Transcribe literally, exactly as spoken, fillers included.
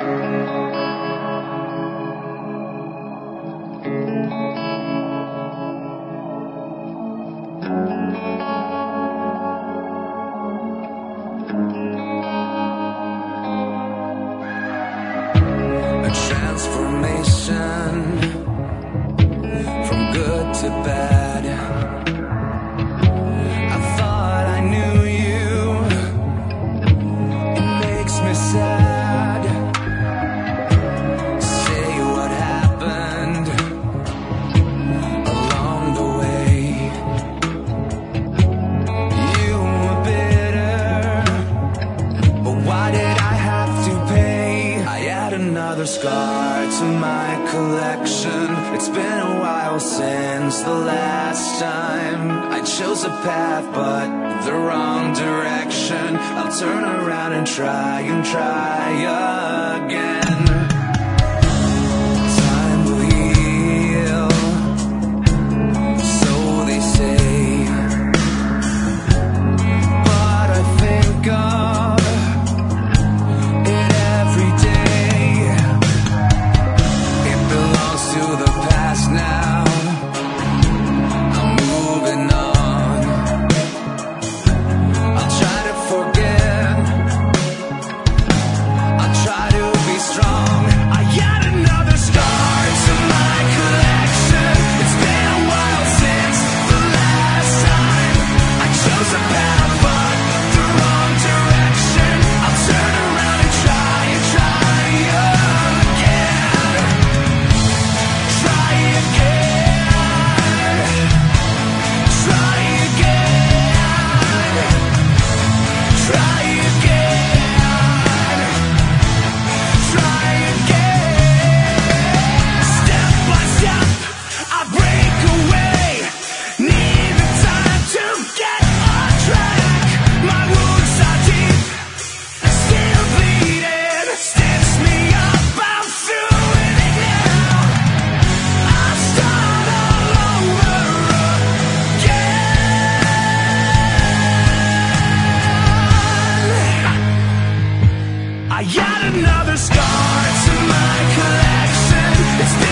Transformation from good to bad. I thought I knew you. It makes me sad. Say what happened along the way. You were bitter, but why did I have to pay? I add another scar to my collection. It's been a while since the last time I chose a path, but the wrong direction. I'll turn around and try and try again. Time will heal, so they say, but I think of it every day. To the past now, I'm moving on. I'll try to forget, I'll try to be strong. I add another scar to my collection. It's been a while since the last time I chose a path, but the wrong direction. I'll turn around and try and try again. I add another scar to my collection. It's been